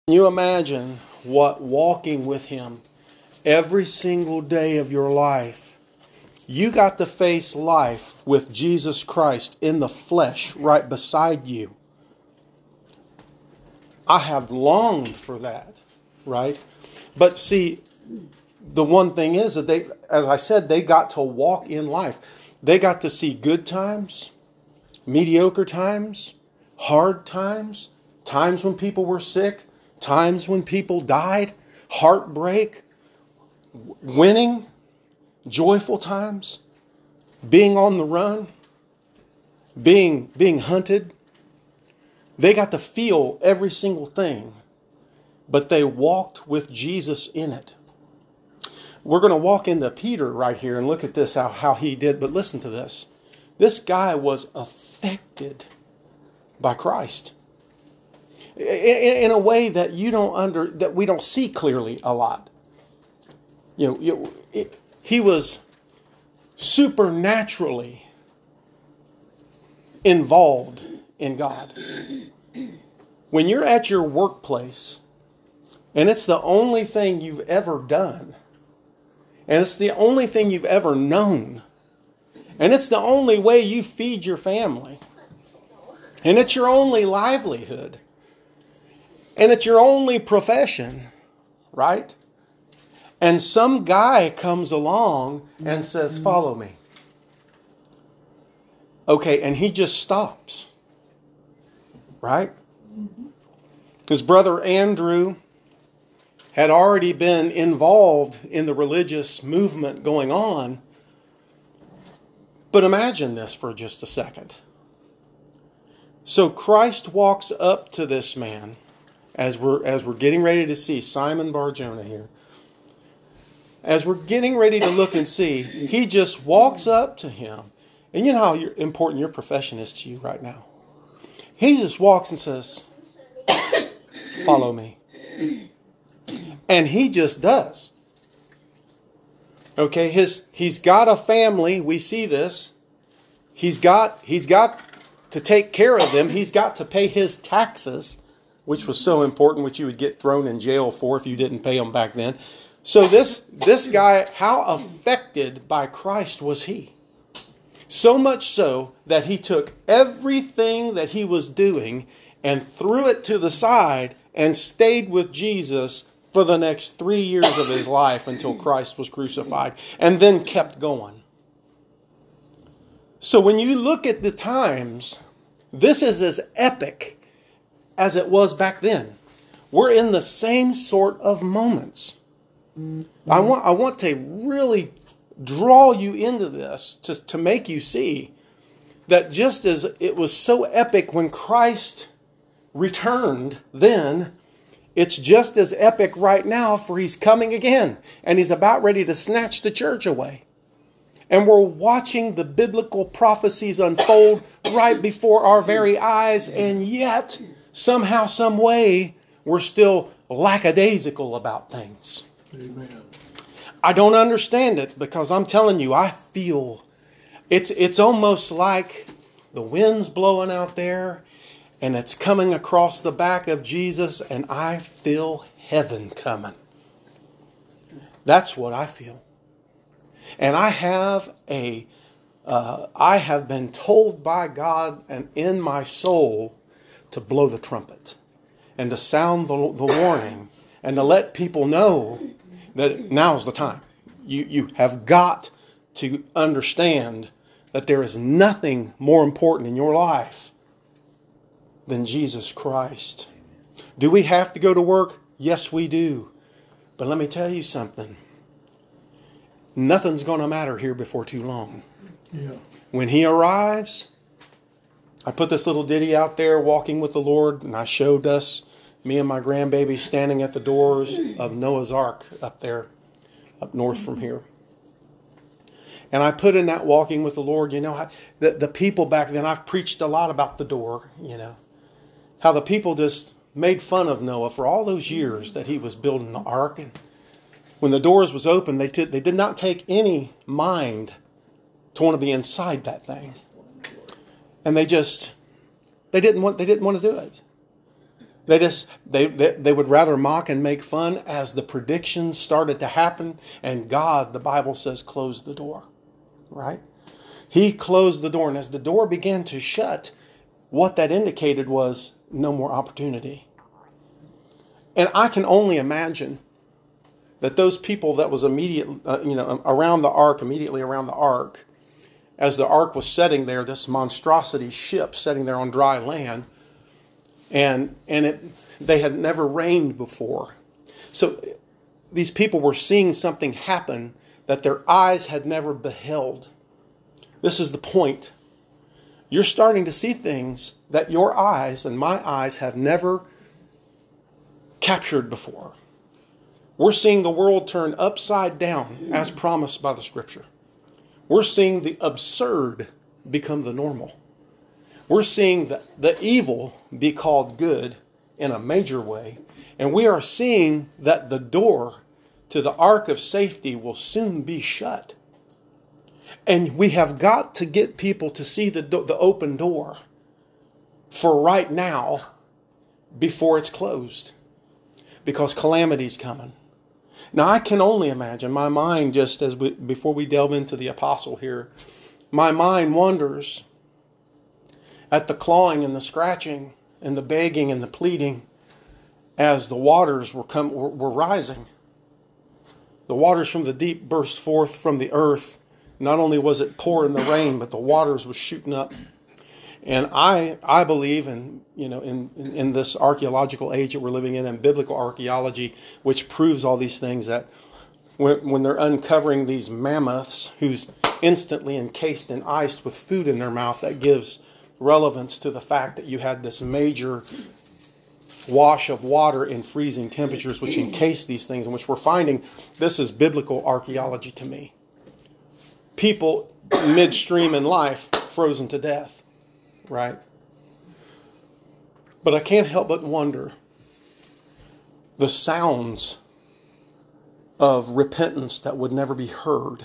Can you imagine what walking with Him every single day of your life? You got to face life with Jesus Christ in the flesh right beside you. I have longed for that, right? But see, the one thing is that they, as I said, they got to walk in life. They got to see good times, mediocre times, hard times, times when people were sick, times when people died, heartbreak, winning, joyful times, being on the run, being hunted. They got to feel every single thing, but they walked with Jesus in it. We're going to walk into Peter right here and look at this, how he did. But listen to this. This guy was affected by Christ in a way that that we don't see clearly a lot. He was supernaturally involved in God. When you're at your workplace and it's the only thing you've ever done, and it's the only thing you've ever known, and it's the only way you feed your family, and it's your only livelihood, and it's your only profession, right? And some guy comes along and says, "Follow me." Okay, and he just stops. Right? His brother Andrew had already been involved in the religious movement going on. But imagine this for just a second. So Christ walks up to this man as we're getting ready to see Simon Bar-Jonah here. As we're getting ready to look and see, he just walks up to him. And you know how important your profession is to you right now. He just walks and says, "Follow me." And he just does. Okay, he's got a family. We see this. He's got to take care of them. He's got to pay his taxes, which was so important, which you would get thrown in jail for if you didn't pay them back then. So this guy, how affected by Christ was he? So much so that he took everything that he was doing and threw it to the side and stayed with Jesus for the next 3 years of his life until Christ was crucified, and then kept going. So when you look at the times, this is as epic as it was back then. We're in the same sort of moments. I want to really draw you into this to make you see that just as it was so epic when Christ returned then, it's just as epic right now, for he's coming again and he's about ready to snatch the church away. And we're watching the biblical prophecies unfold right before our very eyes, and yet somehow, some way, we're still lackadaisical about things. Amen. I don't understand it, because I'm telling you, I feel it's almost like the wind's blowing out there and it's coming across the back of Jesus, and I feel heaven coming. That's what I feel. And I have been told by God and in my soul to blow the trumpet and to sound the warning and to let people know that now's the time. You have got to understand that there is nothing more important in your life than Jesus Christ. Do we have to go to work? Yes, we do. But let me tell you something. Nothing's going to matter here before too long. Yeah. When he arrives, I put this little ditty out there, Walking with the Lord, and I showed us, me and my grandbaby, standing at the doors of Noah's Ark up there, up north from here. And I put in that Walking with the Lord, the people back then, I've preached a lot about the door, how the people just made fun of Noah for all those years that he was building the ark. And when the doors was open, they did not take any mind to want to be inside that thing. And they didn't want to do it. They would rather mock and make fun as the predictions started to happen. And God, the Bible says, closed the door. Right? He closed the door. And as the door began to shut, what that indicated was no more opportunity. And I can only imagine that those people that was immediately, around the ark, immediately around the ark, as the ark was setting there, this monstrosity ship setting there on dry land, and they had never reigned before. So these people were seeing something happen that their eyes had never beheld. This is the point. You're starting to see things that your eyes and my eyes have never captured before. We're seeing the world turn upside down as promised by the Scripture. We're seeing the absurd become the normal. We're seeing the evil be called good in a major way. And we are seeing that the door to the ark of safety will soon be shut. And we have got to get people to see the open door for right now before it's closed. Because calamity's coming. Now I can only imagine, my mind just before we delve into the apostle here, my mind wonders at the clawing and the scratching and the begging and the pleading as the waters were rising. The waters from the deep burst forth from the earth. Not only was it pouring the rain, but the waters was shooting up. And I believe in this archaeological age that we're living in, and biblical archaeology, which proves all these things, that when they're uncovering these mammoths who's instantly encased and iced with food in their mouth, that gives relevance to the fact that you had this major wash of water in freezing temperatures which encased these things, and which we're finding this is biblical archaeology to me. People midstream in life frozen to death. Right? But I can't help but wonder the sounds of repentance that would never be heard.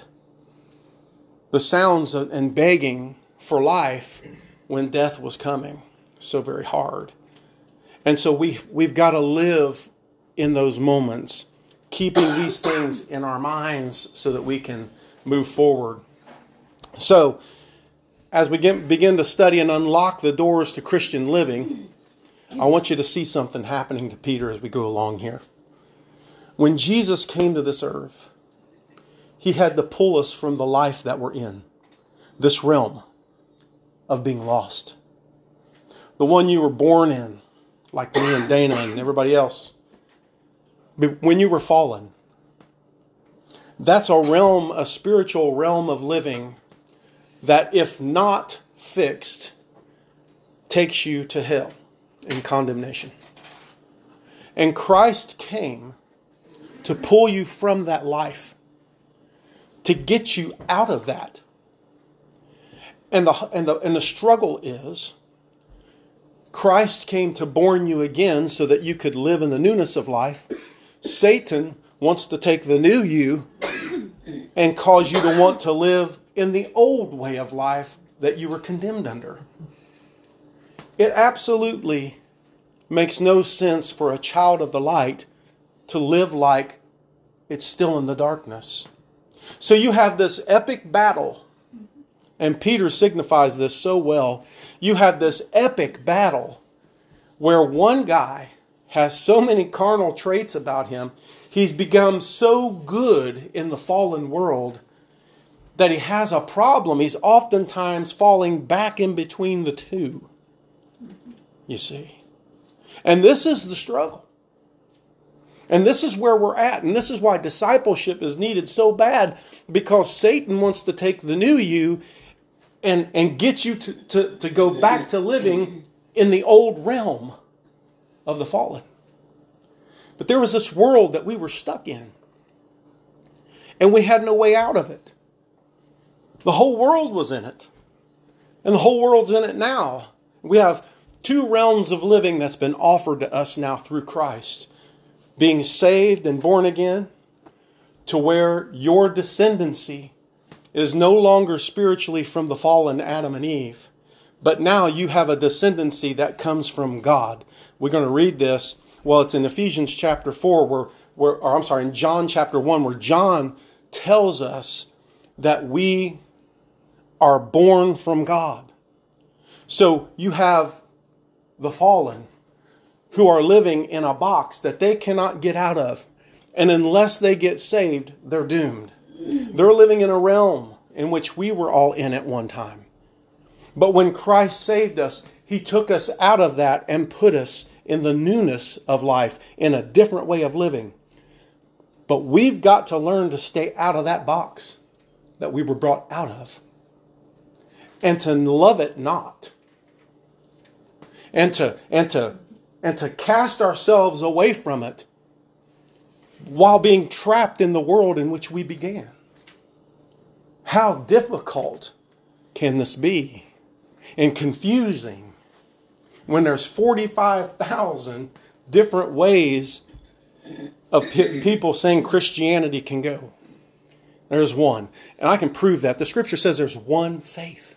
The sounds and begging for life when death was coming so very hard. And so we've got to live in those moments, keeping these things in our minds so that we can move forward. So, as we begin to study and unlock the doors to Christian living, I want you to see something happening to Peter as we go along here. When Jesus came to this earth, He had to pull us from the life that we're in, this realm of being lost. The one you were born in, like me and Dana and everybody else, when you were fallen. That's a spiritual realm of living that, if not fixed, takes you to hell in condemnation. And Christ came to pull you from that life, to get you out of that. And the struggle is, Christ came to born you again so that you could live in the newness of life. Satan wants to take the new you and cause you to want to live in the old way of life that you were condemned under. It absolutely makes no sense for a child of the light to live like it's still in the darkness. So you have this epic battle, and Peter signifies this so well. You have this epic battle where one guy has so many carnal traits about him, he's become so good in the fallen world that he has a problem. He's oftentimes falling back in between the two, you see. And this is the struggle. And this is where we're at. And this is why discipleship is needed so bad, because Satan wants to take the new you and get you to go back to living in the old realm of the fallen. But there was this world that we were stuck in, and we had no way out of it. The whole world was in it. And the whole world's in it now. We have two realms of living that's been offered to us now through Christ. Being saved and born again, to where your descendancy is no longer spiritually from the fallen Adam and Eve, but now you have a descendancy that comes from God. We're going to read this. Well, it's in Ephesians chapter 4, in John chapter 1, where John tells us that we are born from God. So you have the fallen who are living in a box that they cannot get out of. And unless they get saved, they're doomed. They're living in a realm in which we were all in at one time. But when Christ saved us, He took us out of that and put us in the newness of life, in a different way of living. But we've got to learn to stay out of that box that we were brought out of, and to love it not, and to cast ourselves away from it while being trapped in the world in which we began. How difficult can this be? And confusing when there's 45,000 different ways of people saying Christianity can go. There's one. And I can prove that. The scripture says there's one faith,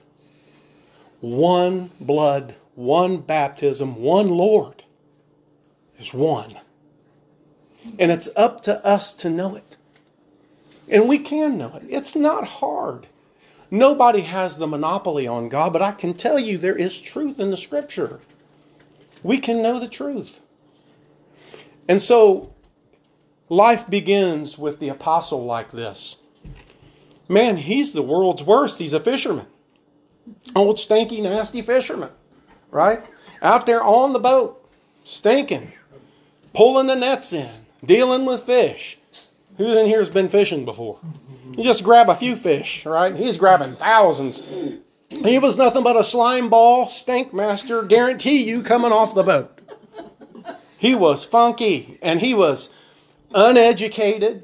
one blood, one baptism, one Lord. There's one. And it's up to us to know it. And we can know it. It's not hard. Nobody has the monopoly on God, but I can tell you there is truth in the scripture. We can know the truth. And so life begins with the apostle like this. Man, he's the world's worst. He's a fisherman. Old stinky, nasty fisherman. Right? Out there on the boat, stinking, pulling the nets in, dealing with fish. Who in here has been fishing before? You just grab a few fish, right? He's grabbing thousands. He was nothing but a slime ball, stink master, guarantee you, coming off the boat. He was funky, and he was uneducated.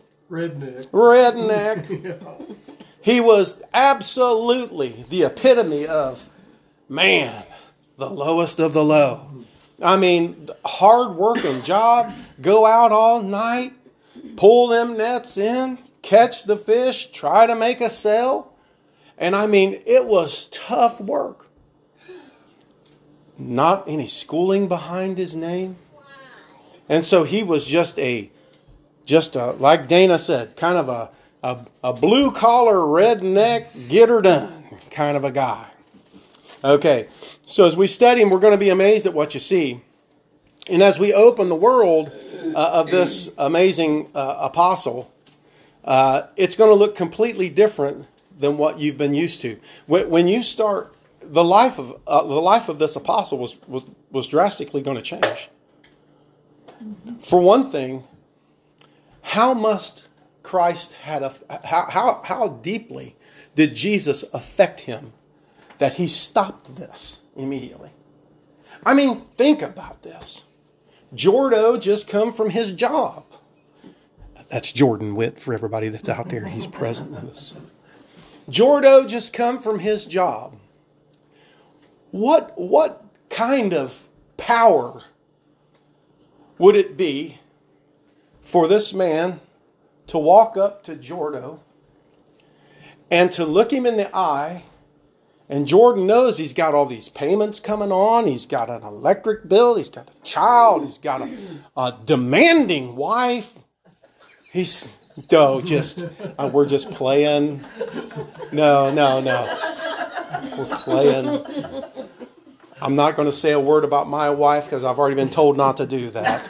Redneck. Yeah. He was absolutely the epitome of, man, the lowest of the low. I mean, hard working job, go out all night, pull them nets in, catch the fish, try to make a sale. And I mean, it was tough work. Not any schooling behind his name. And so he was just a, like Dana said, kind of a blue-collar, redneck, get her done kind of a guy. Okay, so as we study him, we're going to be amazed at what you see. And as we open the world of this amazing apostle, it's going to look completely different than what you've been used to. When you start, the life of this apostle was drastically going to change. For one thing, how must Christ how deeply did Jesus affect him that he stopped this immediately? I mean, think about this. Jordo just come from his job. That's Jordan Witt for everybody that's out there. He's present with us. Jordo just come from his job. What kind of power would it be for this man to walk up to Jordo and to look him in the eye? And Jordan knows he's got all these payments coming on. He's got an electric bill. He's got a child. He's got a demanding wife. We're just playing. No. We're playing. I'm not going to say a word about my wife because I've already been told not to do that.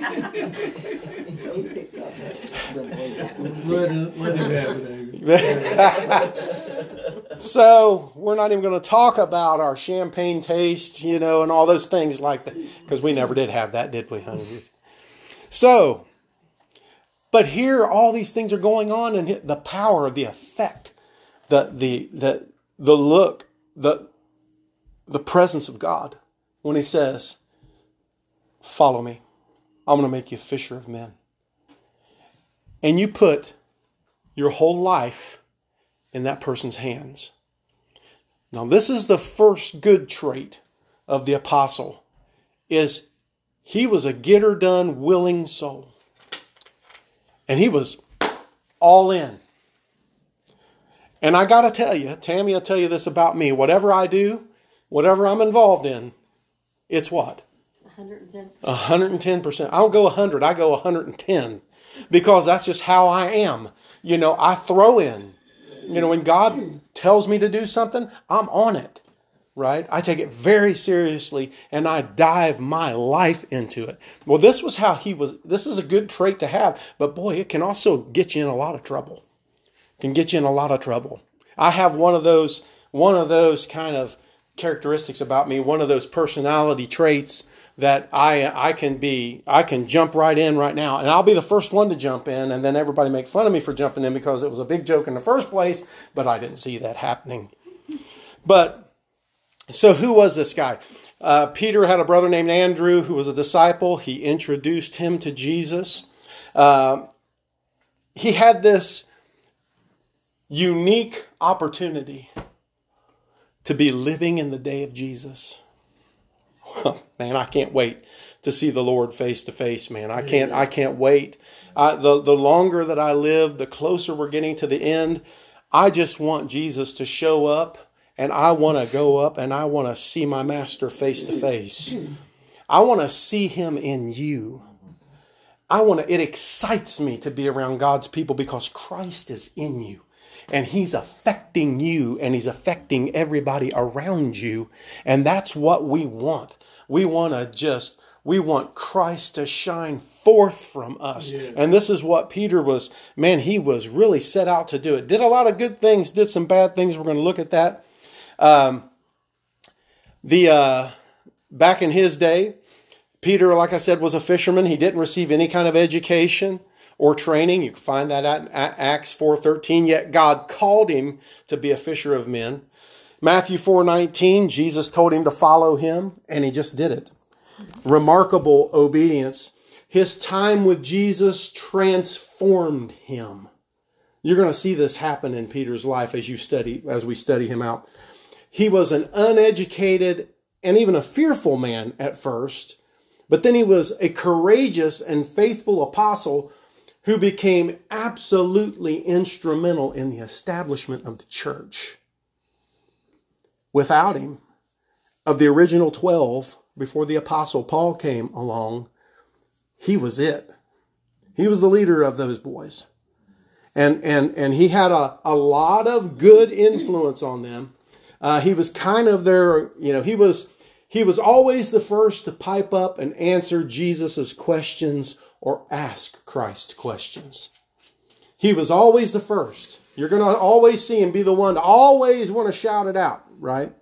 So we're not even going to talk about our champagne taste, and all those things like that, because we never did have that, did we, honey? So, but here all these things are going on, and the power, the effect, the look, the presence of God when He says, "Follow me. I'm going to make you a fisher of men." And you put your whole life in that person's hands. Now, this is the first good trait of the apostle, is he was a get-her-done willing soul. And he was all in. And I got to tell you, Tammy will tell you this about me. Whatever I do, whatever I'm involved in, it's what? 110%. 110%. I don't go 100, I go 110. Because that's just how I am. I throw in. When God tells me to do something, I'm on it. Right? I take it very seriously and I dive my life into it. Well, this was how he was. This is a good trait to have, but boy, it can also get you in a lot of trouble. It can get you in a lot of trouble. I have one of those kind of characteristics about me, one of those personality traits that I can jump right in right now, and I'll be the first one to jump in, and then everybody make fun of me for jumping in because it was a big joke in the first place, but I didn't see that happening. So who was this guy? Peter had a brother named Andrew who was a disciple. He introduced him to Jesus. He had this unique opportunity to be living in the day of Jesus. Well, man, I can't wait to see the Lord face to face, man. I can't wait. The longer that I live, the closer we're getting to the end. I just want Jesus to show up. And I want to go up and I want to see my master face to face. I want to see him in you. It excites me to be around God's people because Christ is in you. And he's affecting you and he's affecting everybody around you. And that's what we want. We want Christ to shine forth from us. Yeah. And this is what Peter was, man, he was really set out to do it. Did a lot of good things, did some bad things. We're going to look at that. Back in his day, Peter, like I said, was a fisherman. He didn't receive any kind of education or training. You can find that at Acts 4:13. Yet God called him to be a fisher of men. Matthew 4:19, Jesus told him to follow him, and he just did it. Remarkable obedience. His time with Jesus transformed him. You're going to see this happen in Peter's life as we study him out. He was an uneducated and even a fearful man at first, but then he was a courageous and faithful apostle who became absolutely instrumental in the establishment of the church. Without him, of the original 12, before the apostle Paul came along, he was it. He was the leader of those boys. And he had a lot of good influence on them. He was kind of their, he was always the first to pipe up and answer Jesus's questions or ask Christ questions. He was always the first. You're going to always see him be the one to always want to shout it out, right?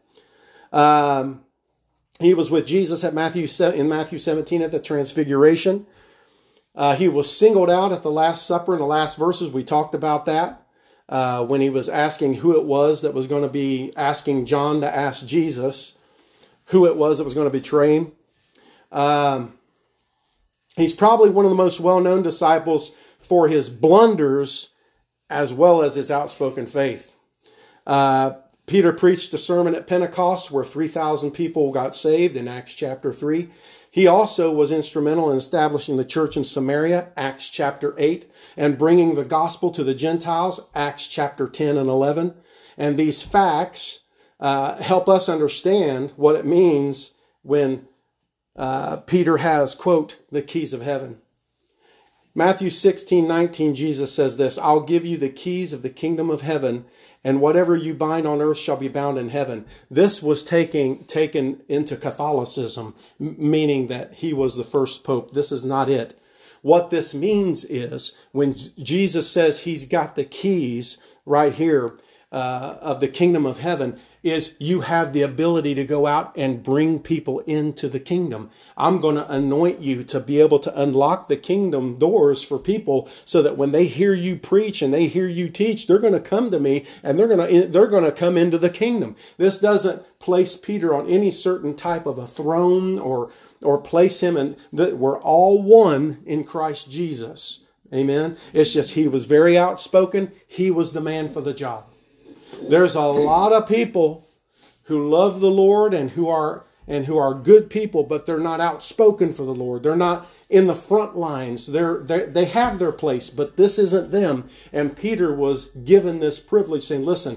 He was with Jesus in Matthew 17 at the Transfiguration. He was singled out at the Last Supper in the last verses. We talked about that when he was asking who it was that was going to be asking John to ask Jesus who it was that was going to betray him. He's probably one of the most well-known disciples for his blunders as well as his outspoken faith. Peter preached a sermon at Pentecost where 3,000 people got saved in Acts chapter 3. He also was instrumental in establishing the church in Samaria, Acts chapter 8, and bringing the gospel to the Gentiles, Acts chapter 10 and 11. And these facts help us understand what it means when Peter has, quote, the keys of heaven. Matthew 16:19, Jesus says this, I'll give you the keys of the kingdom of heaven, and whatever you bind on earth shall be bound in heaven. This was taken into Catholicism, meaning that he was the first pope. This is not it. What this means is when Jesus says he's got the keys right here of the kingdom of heaven, is you have the ability to go out and bring people into the kingdom. I'm going to anoint you to be able to unlock the kingdom doors for people so that when they hear you preach and they hear you teach, they're going to come to me and they're going to come into the kingdom. This doesn't place Peter on any certain type of a throne or place him in. We're all one in Christ Jesus. Amen. It's just he was very outspoken. He was the man for the job. There's a lot of people who love the Lord and who are good people, but they're not outspoken for the Lord. They're not in the front lines. They have their place, but this isn't them. And Peter was given this privilege saying, listen,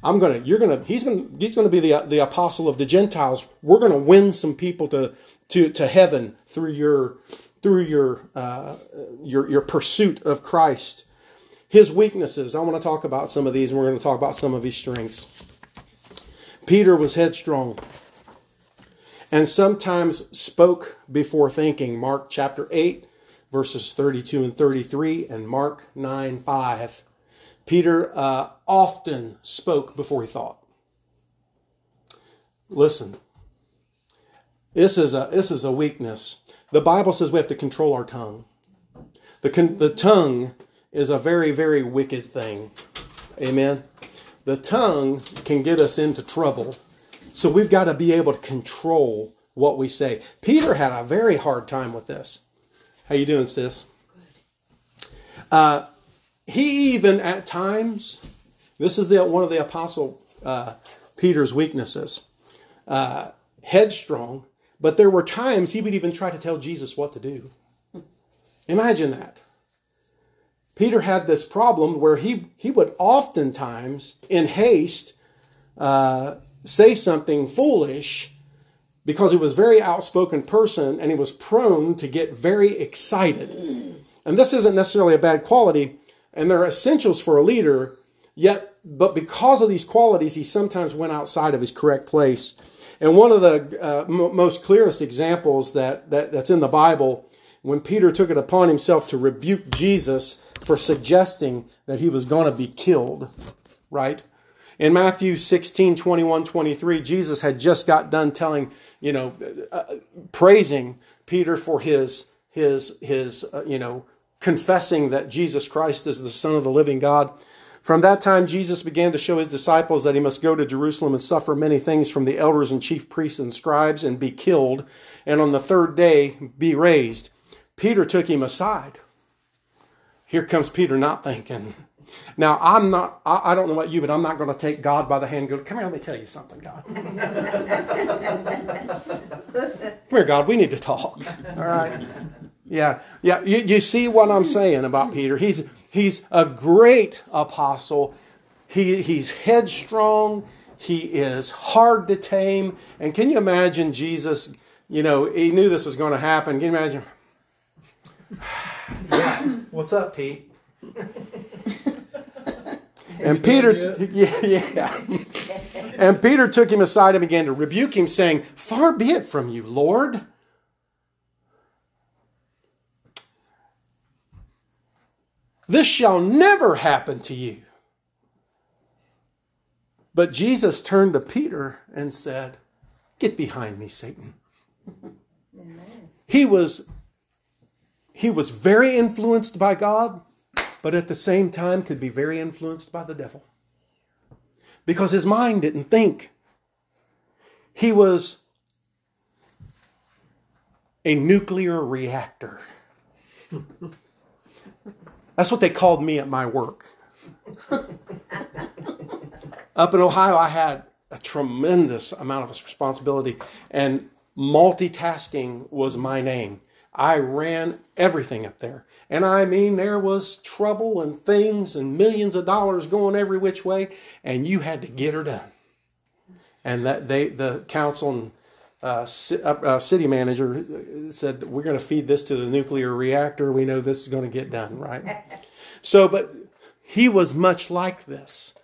He's gonna be the apostle of the Gentiles. We're gonna win some people to heaven through your pursuit of Christ. His weaknesses. I want to talk about some of these, and we're going to talk about some of his strengths. Peter was headstrong and sometimes spoke before thinking. Mark chapter 8, verses 32 and 33, and Mark 9:5. Peter often spoke before he thought. Listen, this is a weakness. The Bible says we have to control our tongue. The tongue is a very, very wicked thing. Amen. The tongue can get us into trouble. So we've got to be able to control what we say. Peter had a very hard time with this. How you doing, sis? He even at times, this is one of the Apostle Peter's weaknesses, headstrong, but there were times he would even try to tell Jesus what to do. Imagine that. Peter had this problem where he would oftentimes, in haste, say something foolish because he was a very outspoken person and he was prone to get very excited. And this isn't necessarily a bad quality, and they're essentials for a leader, but because of these qualities, he sometimes went outside of his correct place. And one of the most clearest examples that's in the Bible, when Peter took it upon himself to rebuke Jesus for suggesting that he was going to be killed, right? In Matthew 16, 21, 23, Jesus had just got done praising Peter for his confessing that Jesus Christ is the Son of the living God. From that time, Jesus began to show his disciples that he must go to Jerusalem and suffer many things from the elders and chief priests and scribes and be killed, and on the third day be raised. Peter took him aside. Here comes Peter not thinking. Now, I don't know about you, but I'm not going to take God by the hand and go, come here, let me tell you something, God. Come here, God, we need to talk. All right? Yeah. You see what I'm saying about Peter? He's a great apostle. He's headstrong. He is hard to tame. And can you imagine Jesus, he knew this was going to happen. Can you imagine? Yeah. What's up, Pete? And Peter, And Peter took him aside and began to rebuke him, saying, "Far be it from you, Lord. This shall never happen to you." But Jesus turned to Peter and said, "Get behind me, Satan." Amen. He was very influenced by God, but at the same time could be very influenced by the devil. Because his mind didn't think. He was a nuclear reactor. That's what they called me at my work. Up in Ohio, I had a tremendous amount of responsibility, and multitasking was my name. I ran everything up there. And I mean, there was trouble and things and millions of dollars going every which way, and you had to get her done. And the council and city manager said, "We're going to feed this to the nuclear reactor. We know this is going to get done," right? But he was much like this.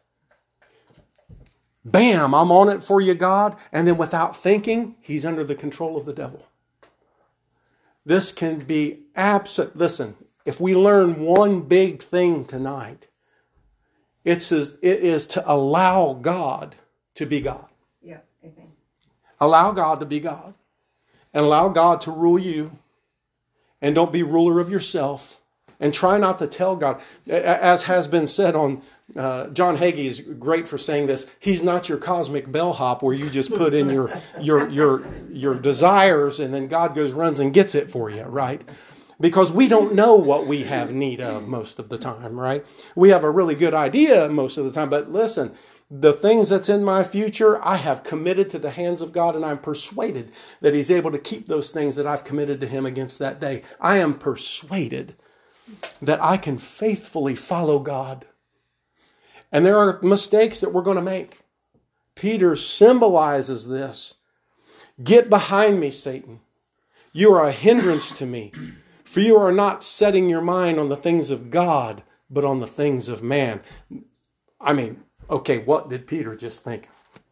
Bam, I'm on it for you, God. And then without thinking, he's under the control of the devil. This can be absent. Listen, if we learn one big thing tonight, it is to allow God to be God. Yeah, amen. Allow God to be God. And allow God to rule you. And don't be ruler of yourself. And try not to tell God. As has been said on, John Hagee is great for saying this. He's not your cosmic bellhop where you just put in your desires and then God runs and gets it for you, right? Because we don't know what we have need of most of the time, right? We have a really good idea most of the time, but listen, the things that's in my future, I have committed to the hands of God, and I'm persuaded that He's able to keep those things that I've committed to Him against that day. I am persuaded that I can faithfully follow God. And there are mistakes that we're going to make. Peter symbolizes this. Get behind me, Satan. You are a hindrance to me, for you are not setting your mind on the things of God, but on the things of man. I mean, okay, what did Peter just think?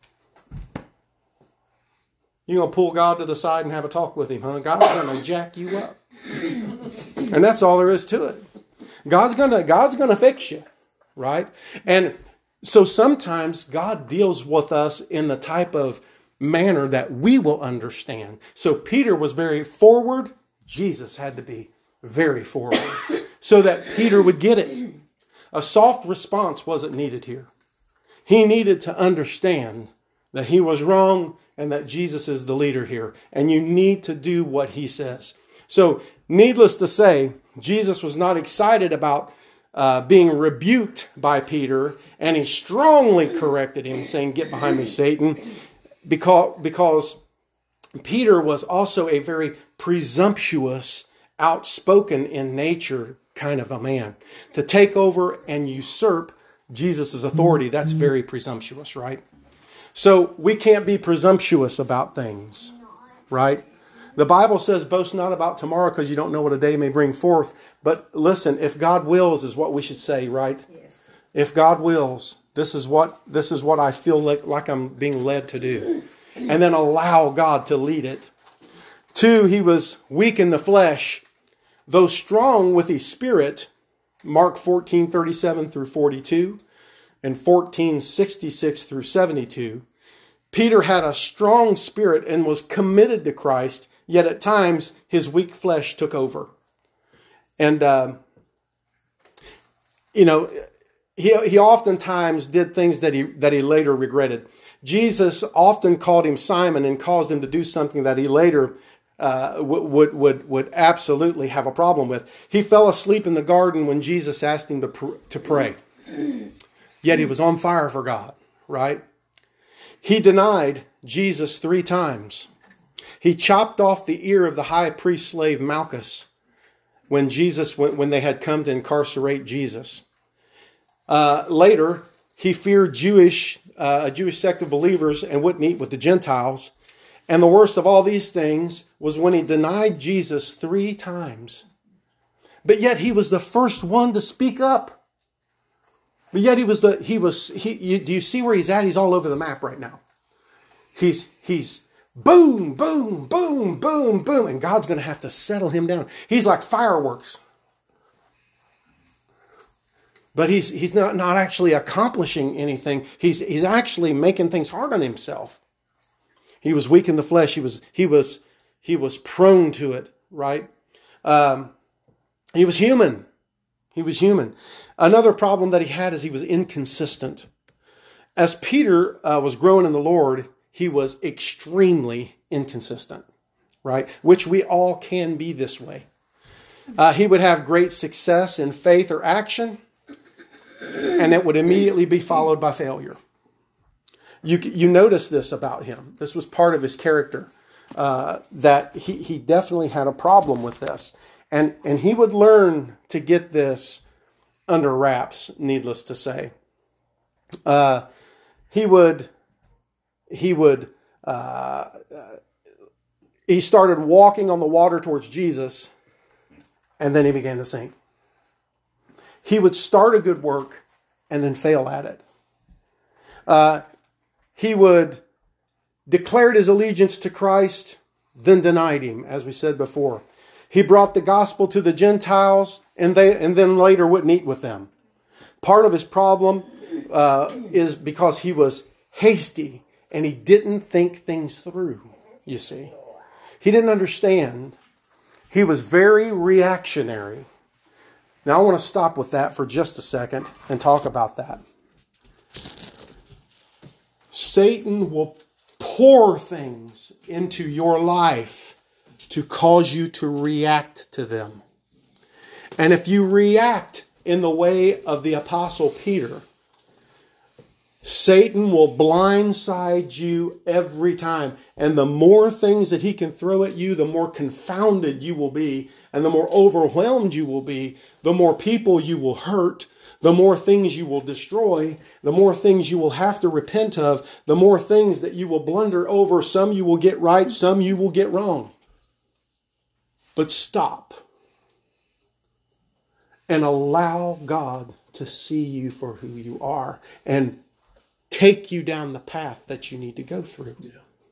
You're going to pull God to the side and have a talk with him, huh? God's going to jack you up. And that's all there is to it. God's going to fix you, right? And so sometimes God deals with us in the type of manner that we will understand. So Peter was very forward. Jesus had to be very forward so that Peter would get it. A soft response wasn't needed here. He needed to understand that he was wrong and that Jesus is the leader here. And you need to do what he says. So needless to say, Jesus was not excited about being rebuked by Peter, and he strongly corrected him, saying, "Get behind me, Satan," because Peter was also a very presumptuous, outspoken in nature kind of a man. To take over and usurp Jesus' authority, that's very presumptuous, right? So we can't be presumptuous about things, right? The Bible says, boast not about tomorrow because you don't know what a day may bring forth. But listen, if God wills is what we should say, right? Yes. If God wills, this is what I feel like I'm being led to do. And then allow God to lead it. 2, he was weak in the flesh, though strong with his spirit. Mark 14:37 through 42 and 14:66 through 72. Peter had a strong spirit and was committed to Christ, yet at times his weak flesh took over. And, he oftentimes did things that he later regretted. Jesus often called him Simon and caused him to do something that he later would absolutely have a problem with. He fell asleep in the garden when Jesus asked him to pray. Yet he was on fire for God, right? He denied Jesus 3 times. He chopped off the ear of the high priest slave Malchus when they had come to incarcerate Jesus. Later, he feared a Jewish sect of believers and wouldn't eat with the Gentiles. And the worst of all these things was when he denied Jesus 3 times. But yet he was the first one to speak up. But yet do you see where he's at? He's all over the map right now. He's boom, boom, boom, boom, boom. And God's going to have to settle him down. He's like fireworks. But he's not actually accomplishing anything. He's actually making things hard on himself. He was weak in the flesh. He was prone to it, right? He was human. He was human. Another problem that he had is he was inconsistent. As Peter was growing in the Lord, he was extremely inconsistent, right? Which we all can be this way. He would have great success in faith or action, and it would immediately be followed by failure. You notice this about him. This was part of his character, that he definitely had a problem with this. And he would learn to get this under wraps, needless to say. He started walking on the water towards Jesus, and then he began to sink. He would start a good work and then fail at it. He would declared his allegiance to Christ, then denied him, as we said before. He brought the gospel to the Gentiles, and then later wouldn't eat with them. Part of his problem is because he was hasty and he didn't think things through, you see. He didn't understand. He was very reactionary. Now I want to stop with that for just a second and talk about that. Satan will pour things into your life to cause you to react to them. And if you react in the way of the Apostle Peter, Satan will blindside you every time. And the more things that he can throw at you, the more confounded you will be and the more overwhelmed you will be, the more people you will hurt, the more things you will destroy, the more things you will have to repent of, the more things that you will blunder over. Some you will get right, some you will get wrong. But stop and allow God to see you for who you are and take you down the path that you need to go through. Yeah.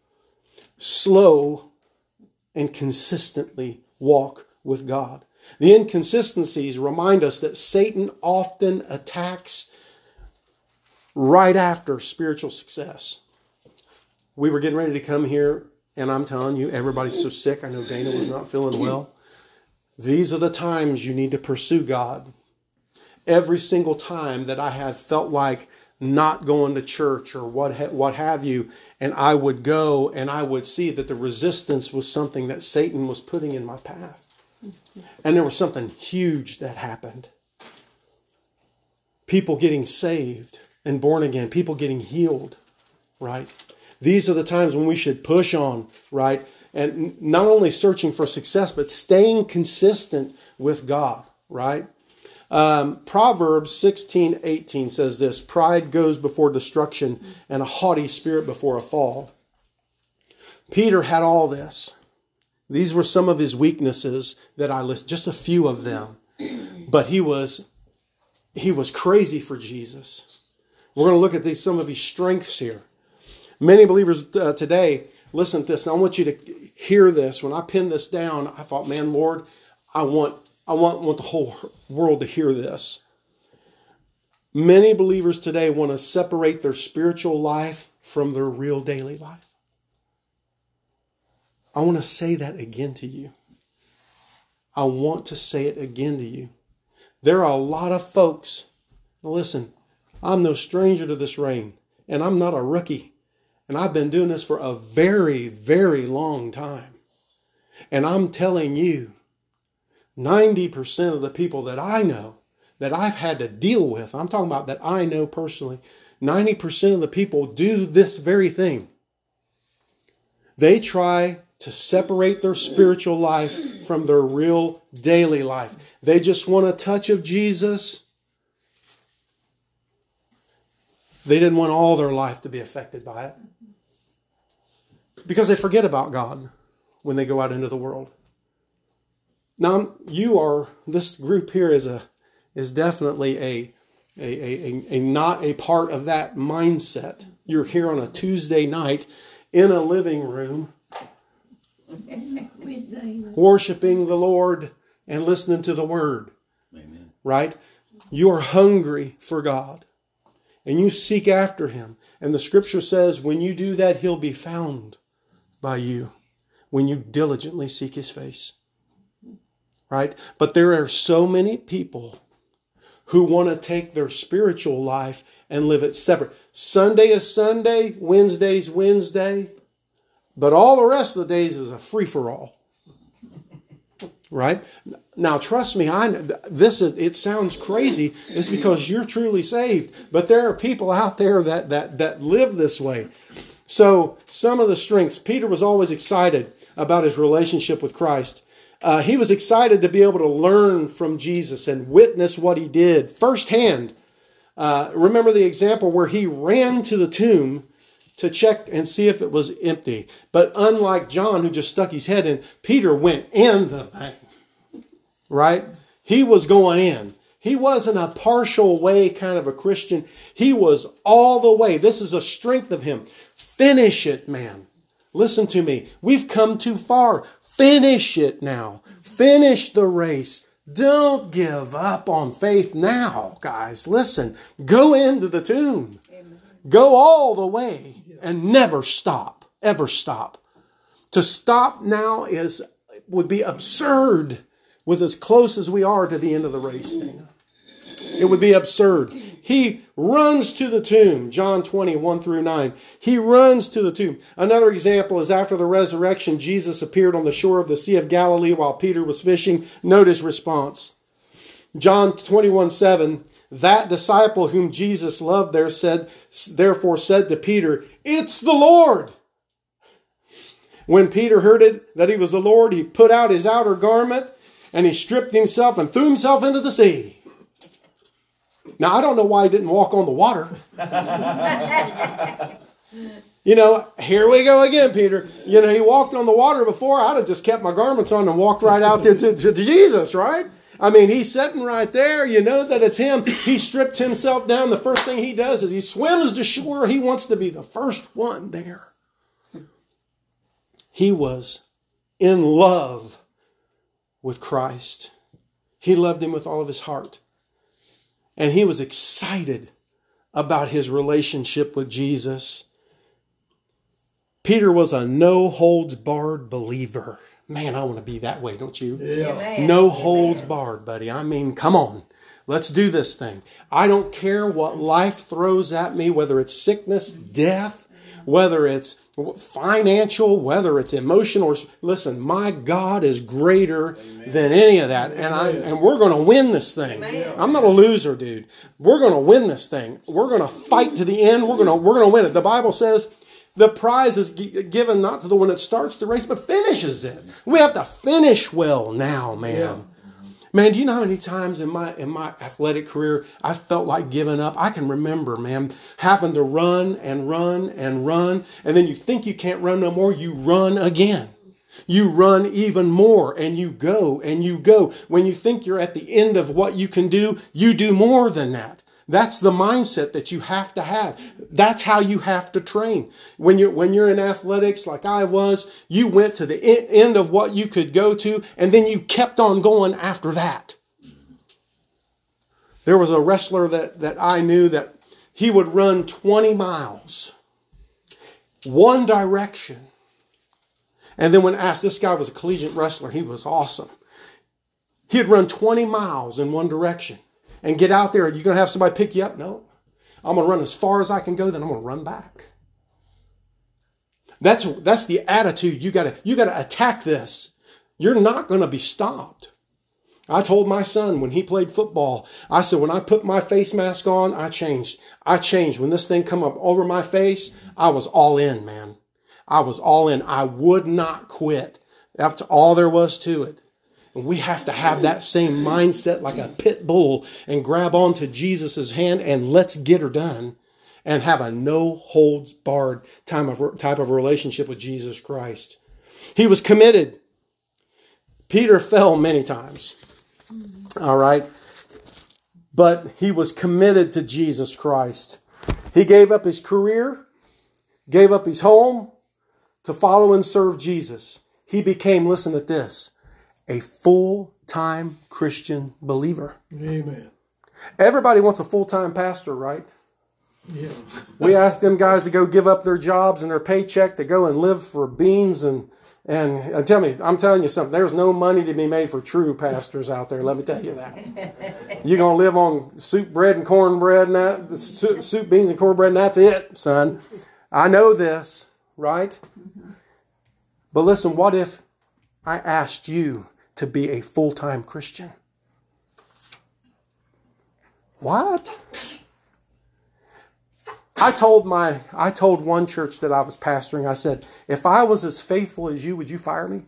Slow and consistently walk with God. The inconsistencies remind us that Satan often attacks right after spiritual success. We were getting ready to come here, and I'm telling you, everybody's so sick. I know Dana was not feeling well. These are the times you need to pursue God. Every single time that I have felt like not going to church or what have you, and I would go and I would see that the resistance was something that Satan was putting in my path. And there was something huge that happened. People getting saved and born again. People getting healed, right? These are the times when we should push on, right? And not only searching for success, but staying consistent with God, right? Proverbs 16:18 says this: pride goes before destruction and a haughty spirit before a fall. Peter had all this. These were some of his weaknesses that I list, just a few of them. But he was crazy for Jesus. We're going to look at some of his strengths here. Many believers today, listen to this. And I want you to hear this. When I pinned this down, I thought, man, Lord, I want the whole world to hear this. Many believers today want to separate their spiritual life from their real daily life. I want to say that again to you. I want to say it again to you. There are a lot of folks. Listen, I'm no stranger to this rain, and I'm not a rookie. And I've been doing this for a very, very long time. And I'm telling you, 90% of the people that I know, that I've had to deal with, I'm talking about that I know personally, 90% of the people do this very thing. They try to separate their spiritual life from their real daily life. They just want a touch of Jesus. They didn't want all their life to be affected by it. Because they forget about God when they go out into the world. Now, this group here is definitely a not a part of that mindset. You're here on a Tuesday night in a living room, worshiping the Lord and listening to the Word. Amen. Right? You're hungry for God and you seek after Him. And the Scripture says when you do that, He'll be found by you when you diligently seek His face. Right? But there are so many people who want to take their spiritual life and live it separate. Sunday is Sunday, Wednesday's Wednesday, but all the rest of the days is a free-for-all. Right? Now, trust me, it sounds crazy. It's because you're truly saved. But there are people out there that live this way. So, some of the strengths. Peter was always excited about his relationship with Christ. He was excited to be able to learn from Jesus and witness what He did firsthand. Remember the example where he ran to the tomb to check and see if it was empty. But unlike John, who just stuck his head in, Peter went in the thing. Right? He was going in. He wasn't a partial way kind of a Christian. He was all the way. This is a strength of him. Finish it, man. Listen to me. We've come too far. Finish it now. Finish the race. Don't give up on faith now, guys. Listen, go into the tomb. Amen. Go all the way and never stop. Ever stop. To stop now would be absurd with as close as we are to the end of the race. It would be absurd. He runs to the tomb. John 20, 1 through 9. He runs to the tomb. Another example is after the resurrection, Jesus appeared on the shore of the Sea of Galilee while Peter was fishing. Note his response. John 21, 7. That disciple whom Jesus loved therefore said to Peter, "It's the Lord." When Peter heard it, that He was the Lord, he put out his outer garment and he stripped himself and threw himself into the sea. Now, I don't know why he didn't walk on the water. Here we go again, Peter. He walked on the water before. I'd have just kept my garments on and walked right out there to Jesus, right? I mean, he's sitting right there. You know that it's him. He stripped himself down. The first thing he does is he swims to shore. He wants to be the first one there. He was in love with Christ. He loved him with all of his heart. And he was excited about his relationship with Jesus. Peter was a no-holds-barred believer. Man, I want to be that way, don't you? Yeah. No holds barred, buddy. I mean, come on. Let's do this thing. I don't care what life throws at me, whether it's sickness, death, whether it's financial, whether it's emotional. Listen, my God is greater than any of that. And we're going to win this thing. I'm not a loser, dude. We're going to win this thing. We're going to fight to the end. We're going to win it. The Bible says the prize is given not to the one that starts the race, but finishes it. We have to finish well now, man. Yeah. Man, do you know how many times in my athletic career I felt like giving up? I can remember, man, having to run and run and run. And then you think you can't run no more. You run again. You run even more and you go and you go. When you think you're at the end of what you can do, you do more than that. That's the mindset that you have to have. That's how you have to train. When you're in athletics like I was, you went to the end of what you could go to, and then you kept on going after that. There was a wrestler that I knew that he would run 20 miles, one direction. And then when asked, this guy was a collegiate wrestler, he was awesome. He'd run 20 miles in one direction. And get out there. Are you going to have somebody pick you up? No. I'm going to run as far as I can go, then I'm going to run back. That's the attitude. You got to attack this. You're not going to be stopped. I told my son when he played football, I said, when I put my face mask on, I changed. When this thing come up over my face, I was all in, man. I was all in. I would not quit. That's all there was to it. And we have to have that same mindset like a pit bull and grab onto Jesus' hand and let's get her done and have a no-holds-barred type of relationship with Jesus Christ. He was committed. Peter fell many times. All right? But he was committed to Jesus Christ. He gave up his career, gave up his home to follow and serve Jesus. He became, listen to this, a full-time Christian believer. Amen. Everybody wants a full-time pastor, right? Yeah. We ask them guys to go give up their jobs and their paycheck to go and live for beans and I'm telling you something. There's no money to be made for true pastors out there. Let me tell you that. You're gonna live on soup, bread, and cornbread, and that soup, beans, and cornbread, and that's it, son. I know this, right? But listen, what if I asked you to be a full-time Christian? What? I told one church that I was pastoring, I said, if I was as faithful as you, would you fire me?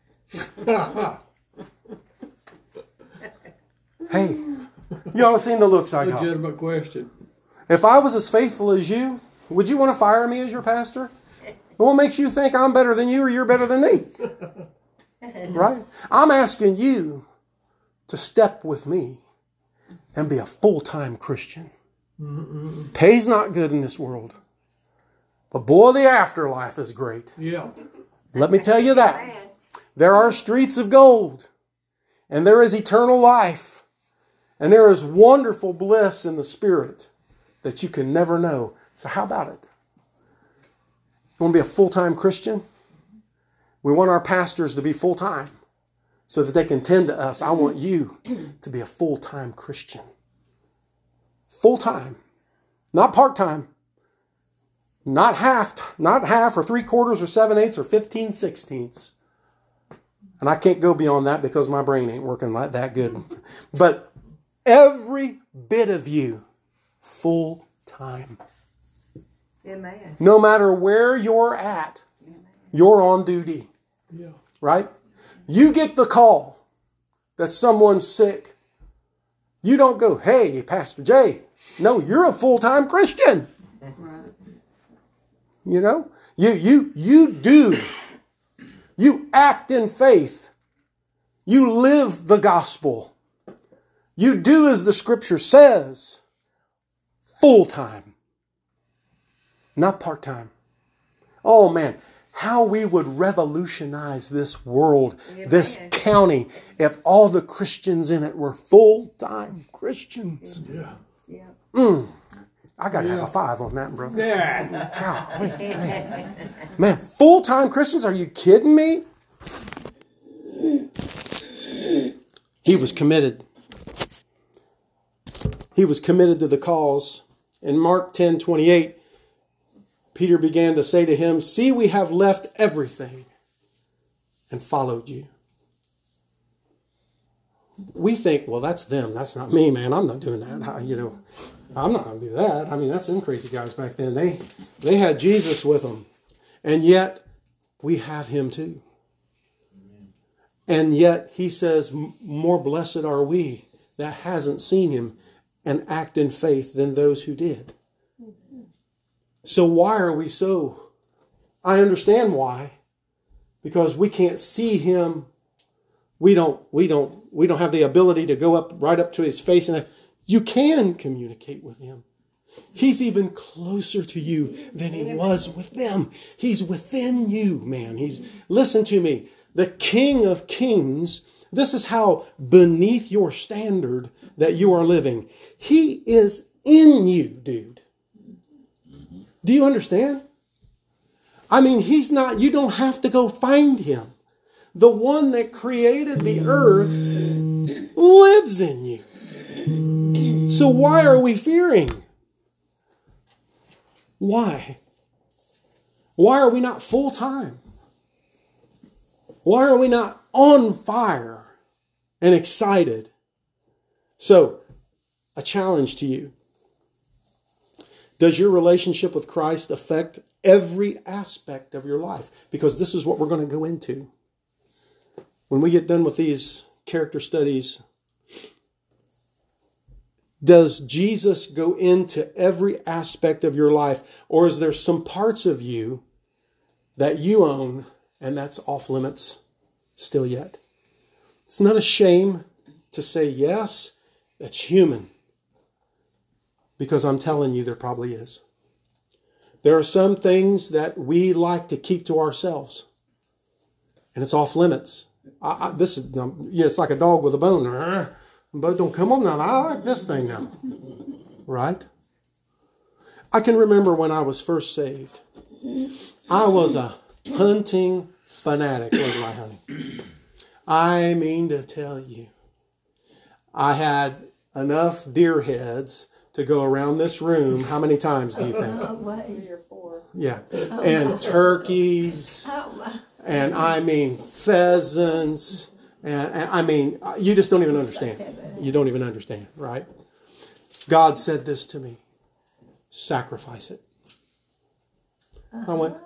Hey, y'all have seen the looks I got. Legitimate question. If I was as faithful as you, would you want to fire me as your pastor? What makes you think I'm better than you or you're better than me? Right? I'm asking you to step with me and be a full-time Christian. Mm-mm. Pay's not good in this world. But boy, the afterlife is great. Yeah. Let me tell you that. There are streets of gold. And there is eternal life. And there is wonderful bliss in the Spirit that you can never know. So how about it? You want to be a full-time Christian? We want our pastors to be full-time so that they can tend to us. I want you to be a full-time Christian. Full-time. Not part-time. Not half or 3/4 or 7/8 or 15/16. And I can't go beyond that because my brain ain't working like that good. But every bit of you, full-time. Amen. No matter where you're at, you're on duty. Yeah. Right? You get the call that someone's sick, you don't go, hey, Pastor Jay. No, you're a full-time Christian. Right. You know, you do. You act in faith. You live the gospel. You do as the scripture says. Full-time. Not part-time. Oh man, how we would revolutionize this world, this county, if all the Christians in it were full-time Christians. Yeah. Yeah. I got to have a 5 on that, brother. Yeah. Golly, man, full-time Christians? Are you kidding me? He was committed. He was committed to the cause. In Mark 10:28, Peter began to say to him, see, we have left everything and followed you. We think, well, that's them. That's not me, man. I'm not doing that. I'm not going to do that. I mean, that's them crazy guys back then. They had Jesus with them. And yet, we have him too. And yet, he says, more blessed are we that hasn't seen him and act in faith than those who did. So why are we so? I understand why. Because we can't see him. We don't have the ability to go right up to his face and you can communicate with him. He's even closer to you than he was with them. He's within you, man. Listen to me. The King of Kings, this is how beneath your standard that you are living. He is in you, dude. Do you understand? I mean, he's not, you don't have to go find him. The one that created the earth lives in you. So why are we fearing? Why? Why are we not full time? Why are we not on fire and excited? So, a challenge to you. Does your relationship with Christ affect every aspect of your life? Because this is what we're going to go into. When we get done with these character studies, does Jesus go into every aspect of your life? Or is there some parts of you that you own and that's off limits still yet? It's not a shame to say yes, it's human. Because I'm telling you, there probably is. There are some things that we like to keep to ourselves. And it's off limits. This is, it's like a dog with a bone. But don't come on now. I like this thing now. Right? I can remember when I was first saved. I was a hunting fanatic, wasn't I, honey? I mean to tell you. I had enough deer heads to go around this room. How many times do you think? 3 or 4. Yeah. And turkeys. And I mean pheasants. And I mean, you just don't even understand. You don't even understand, right? God said this to me. Sacrifice it. I went,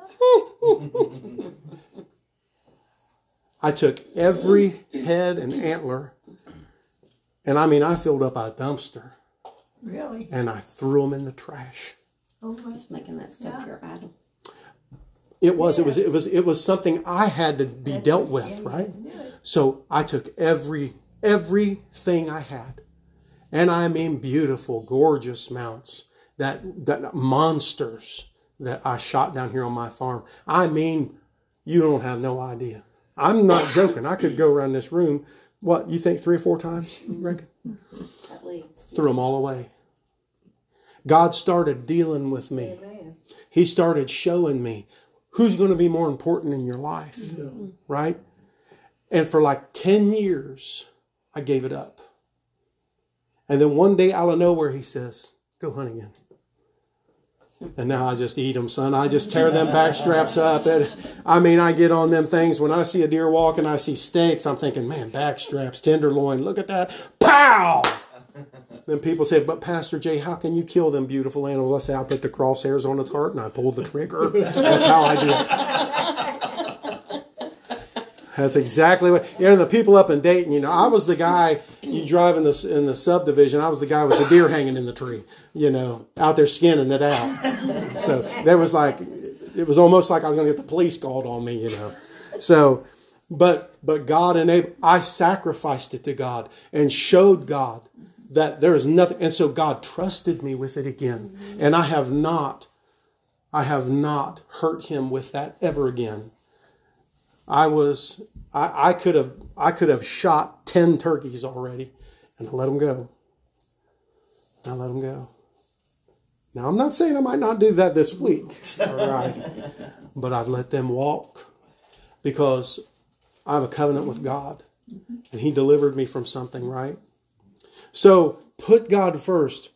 I took every head and antler, and I mean, I filled up a dumpster. Really? And I threw them in the trash. Oh, I was making that stuff your idol. It was something I had to be dealt with, right? So I took everything I had, and I mean beautiful, gorgeous mounts, that monsters that I shot down here on my farm. I mean, you don't have no idea. I'm not joking. I could go around this room. What, you think 3 or 4 times? You reckon? At least. Threw them all away. God started dealing with me. Amen. He started showing me who's going to be more important in your life, right? And for like 10 years, I gave it up. And then one day out of nowhere, he says, go hunt again. And now I just eat them, son. I just tear them back straps up. I get on them things. When I see a deer walk and I see steaks, I'm thinking, man, back straps, tenderloin, look at that. Pow! Then people say, but Pastor Jay, how can you kill them beautiful animals? I say, I put the crosshairs on its heart and I pull the trigger. That's how I do it. That's exactly what. The people up in Dayton, I was the guy you drive in the subdivision. I was the guy with the deer hanging in the tree, out there skinning it out. So there was it was almost like I was going to get the police called on me, So, but God enabled. I sacrificed it to God and showed God that there is nothing, and so God trusted me with it again, and I have not hurt Him with that ever again. I could have shot 10 turkeys already, and I let them go. Now, I'm not saying I might not do that this week, all right, but I've let them walk because I have a covenant with God, and He delivered me from something, right? So put God first.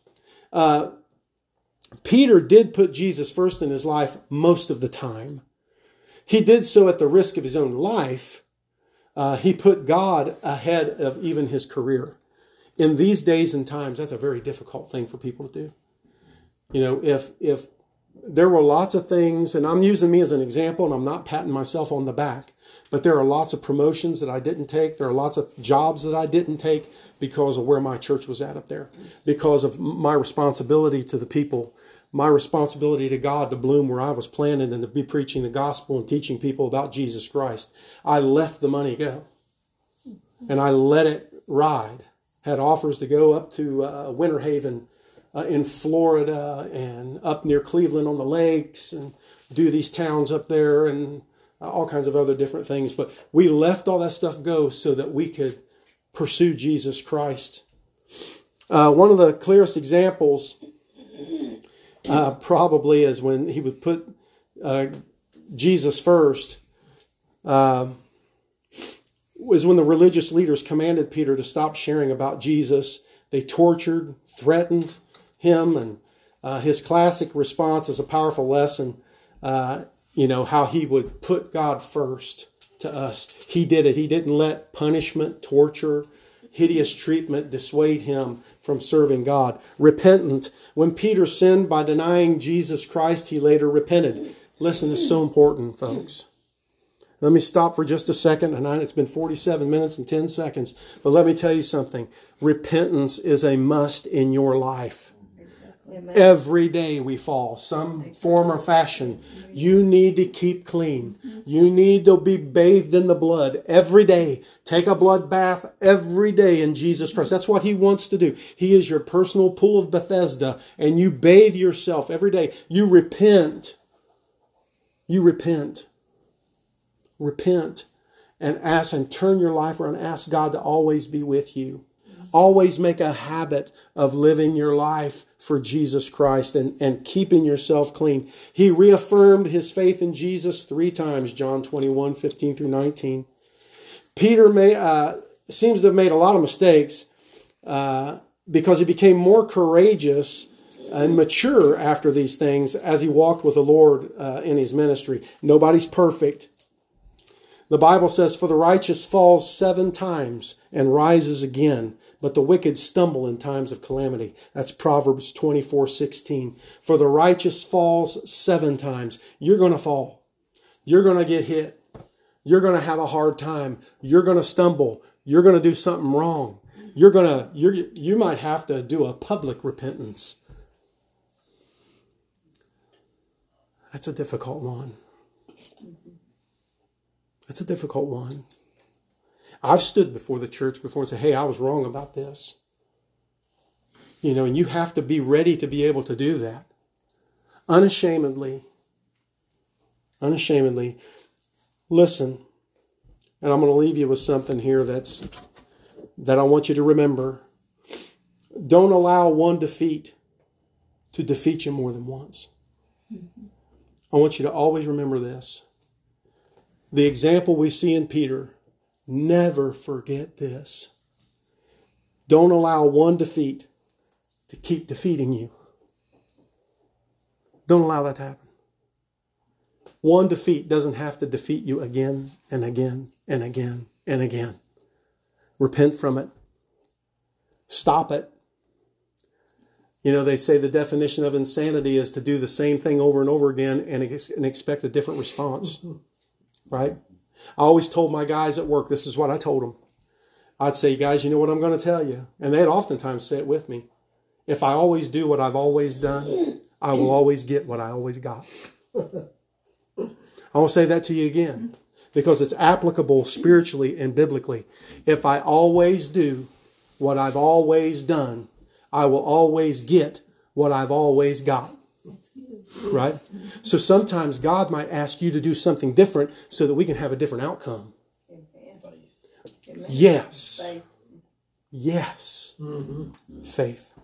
Peter did put Jesus first in his life most of the time. He did so at the risk of his own life. He put God ahead of even his career. In these days and times, that's a very difficult thing for people to do. If there were lots of things, and I'm using me as an example, and I'm not patting myself on the back, but there are lots of promotions that I didn't take. There are lots of jobs that I didn't take because of where my church was at up there, because of my responsibility to the people, my responsibility to God to bloom where I was planted and to be preaching the gospel and teaching people about Jesus Christ. I let the money go, and I let it ride. Had offers to go up to Winter Haven in Florida and up near Cleveland on the lakes and do these towns up there and all kinds of other different things. But we left all that stuff go so that we could pursue Jesus Christ. One of the clearest examples probably is when he would put Jesus first, was when the religious leaders commanded Peter to stop sharing about Jesus. They tortured, threatened him, and his classic response is a powerful lesson, how he would put God first to us. He did it. He didn't let punishment, torture, hideous treatment dissuade him from serving God. Repentant. When Peter sinned by denying Jesus Christ, he later repented. Listen, this is so important, folks. Let me stop for just a second. And it's been 47 minutes and 10 seconds. But let me tell you something. Repentance is a must in your life. Amen. Every day we fall, some form or fashion. You need to keep clean. You need to be bathed in the blood every day. Take a blood bath every day in Jesus Christ. That's what He wants to do. He is your personal pool of Bethesda, and you bathe yourself every day. You repent. You repent. Repent and ask and turn your life around. Ask God to always be with you. Always make a habit of living your life for Jesus Christ and keeping yourself clean. He reaffirmed his faith in Jesus 3 times, John 21:15-19. Peter seems to have made a lot of mistakes because he became more courageous and mature after these things as he walked with the Lord in his ministry. Nobody's perfect. The Bible says, "For the righteous falls 7 times and rises again, but the wicked stumble in times of calamity." That's Proverbs 24:16. For the righteous falls 7 times. You're going to fall. You're going to get hit. You're going to have a hard time. You're going to stumble. You're going to do something wrong. You might have to do a public repentance. That's a difficult one. It's a difficult one. I've stood before the church before and said, "Hey, I was wrong about this." And you have to be ready to be able to do that. Unashamedly. Unashamedly. Listen, and I'm going to leave you with something here that I want you to remember. Don't allow one defeat to defeat you more than once. I want you to always remember this. The example we see in Peter, never forget this. Don't allow one defeat to keep defeating you. Don't allow that to happen. One defeat doesn't have to defeat you again and again and again and again. Repent from it. Stop it. They say the definition of insanity is to do the same thing over and over again and expect a different response. Right? I always told my guys at work, this is what I told them. I'd say, guys, you know what I'm going to tell you? And they'd oftentimes say it with me. If I always do what I've always done, I will always get what I always got. I want to say that to you again because it's applicable spiritually and biblically. If I always do what I've always done, I will always get what I've always got. Right? So sometimes God might ask you to do something different so that we can have a different outcome. Amen. Yes. Faith. Yes. Faith.